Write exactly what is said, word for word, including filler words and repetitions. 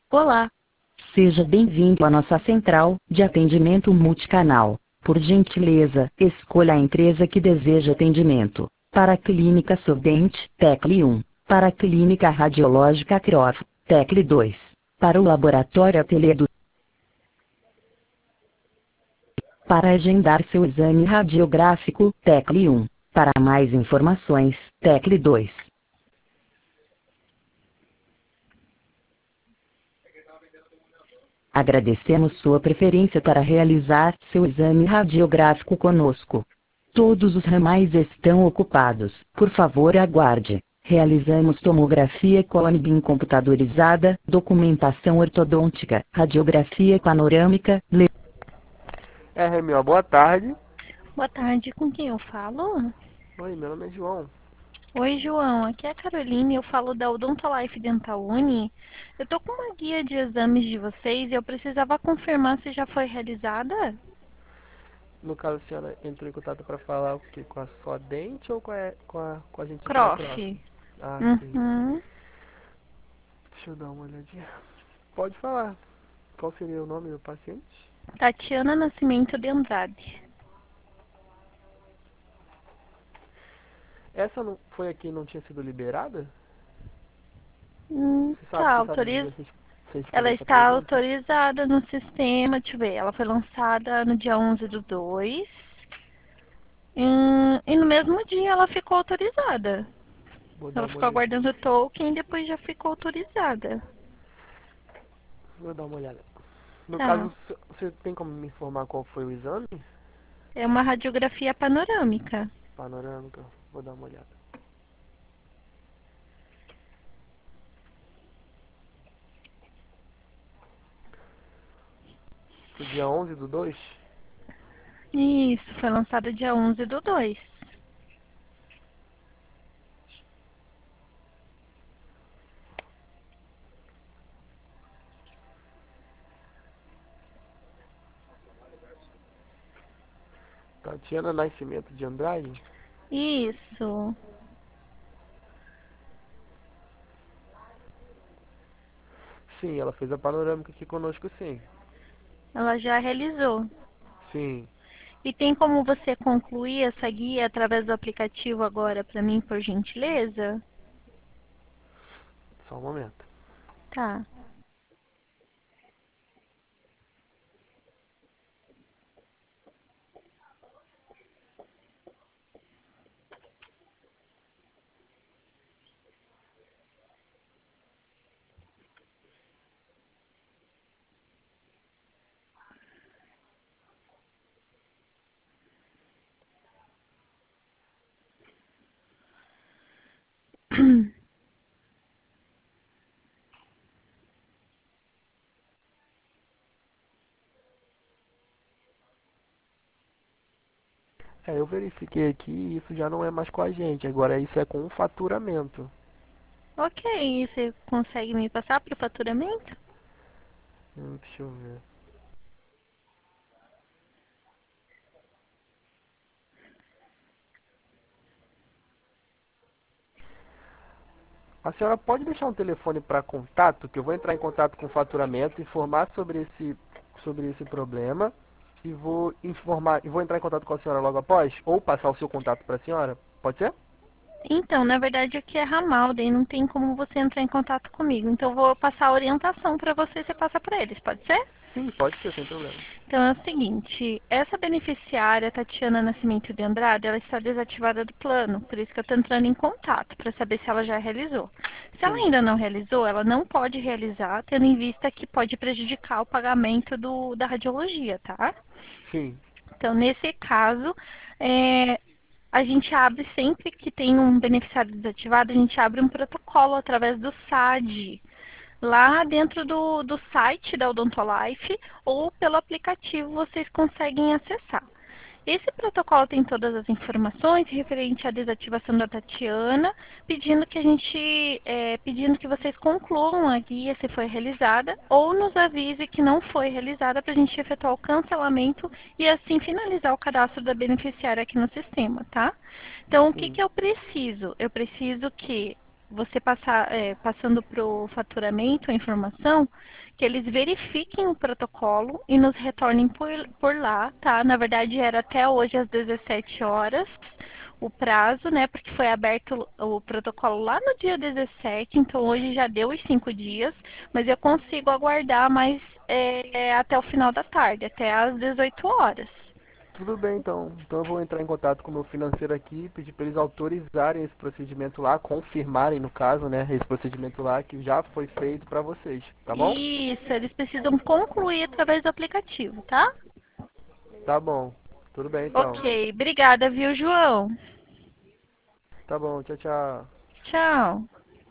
Olá! Seja bem-vindo à nossa central de atendimento multicanal. Por gentileza, escolha a empresa que deseja atendimento. Para a Clínica Sordente, tecle um. Para a Clínica Radiológica Croft, tecle dois. Para o Laboratório Ateliê do Para agendar seu exame radiográfico, tecle um. Para mais informações, tecle dois. Agradecemos sua preferência para realizar seu exame radiográfico conosco. Todos os ramais estão ocupados. Por favor, aguarde. Realizamos tomografia Cone-Beam computadorizada, documentação ortodôntica, radiografia panorâmica. Le... R M O, boa tarde. Boa tarde, com quem eu falo? Oi, meu nome é João. Oi, João, aqui é a Caroline, eu falo da Odontolife Dental Uni. Eu tô com uma guia de exames de vocês e eu precisava confirmar se já foi realizada. No caso, a senhora entrou em contato para falar o quê? Com a sua dente ou com a, com a, com a gente aqui da Croft. Croft? Ah, sim. Uhum. Deixa eu dar uma olhadinha. Pode falar. Qual seria o nome do paciente? Tatiana Nascimento de Andrade. Essa não foi aqui e não tinha sido liberada? Hum, Você sabe, tá, você sabe autoriz... dizer se se responder Ela essa está pergunta? autorizada no sistema, deixa eu ver, ela foi lançada no dia onze do dois. Hum, e no mesmo dia ela ficou autorizada. Vou dar Ela uma ficou olhadinha. aguardando o token e depois já ficou autorizada. Vou dar uma olhada. No Tá. caso, c- você tem como me informar qual foi o exame? É uma radiografia panorâmica. Panorâmica. Vou dar uma olhada. Pro dia onze do dois? Isso, foi lançada dia onze do dois. Tatiana Nascimento de Andrade? Isso. Sim, ela fez a panorâmica aqui conosco, sim. Ela já realizou. Sim, E tem como você concluir essa guia através do aplicativo agora para mim, por gentileza? só um momento. Tá. É, eu verifiquei aqui e isso já não é mais com a gente. Agora isso é com o faturamento. Ok, você consegue me passar para o faturamento? Hum, deixa eu ver. A senhora pode deixar um telefone para contato, que eu vou entrar em contato com o faturamento, informar sobre esse, sobre esse problema e vou informar, e vou entrar em contato com a senhora logo após, ou passar o seu contato para a senhora. Pode ser? Então, na verdade aqui é ramal, daí não tem como você entrar em contato comigo. Então eu vou passar a orientação para você e você passa para eles, pode ser? Sim, pode ser, sem problema. Então é o seguinte, essa beneficiária, Tatiana Nascimento de Andrade, ela está desativada do plano, por isso que eu estou entrando em contato para saber se ela já realizou. Se ela Sim, ainda não realizou, ela não pode realizar, tendo em vista que pode prejudicar o pagamento do, da radiologia, tá? sim, Então, nesse caso, é, a gente abre sempre que tem um beneficiário desativado, a gente abre um protocolo através do S A D, lá dentro do, do site da Odontolife ou pelo aplicativo vocês conseguem acessar. Esse protocolo tem todas as informações referente à desativação da Tatiana, pedindo que a gente, é, pedindo que vocês concluam a guia se foi realizada ou nos avise que não foi realizada para a gente efetuar o cancelamento e assim finalizar o cadastro da beneficiária aqui no sistema, tá? Então, o que sim. que eu preciso? Eu preciso que você passar, é, passando para o faturamento a informação, que eles verifiquem o protocolo e nos retornem por, por lá, tá? Na verdade, era até hoje às dezessete horas o prazo, né? Porque foi aberto o protocolo lá no dia dezessete, então hoje já deu os cinco dias, mas eu consigo aguardar mais é, até o final da tarde, até às dezoito horas. Tudo bem, então. Então eu vou entrar em contato com o meu financeiro aqui, pedir para eles autorizarem esse procedimento lá, confirmarem no caso, né, esse procedimento lá que já foi feito para vocês, tá bom? Isso, eles precisam concluir através do aplicativo, tá? Tá bom. Tudo bem, então. Ok, obrigada, viu, João? Tá bom, tchau, tchau. Tchau.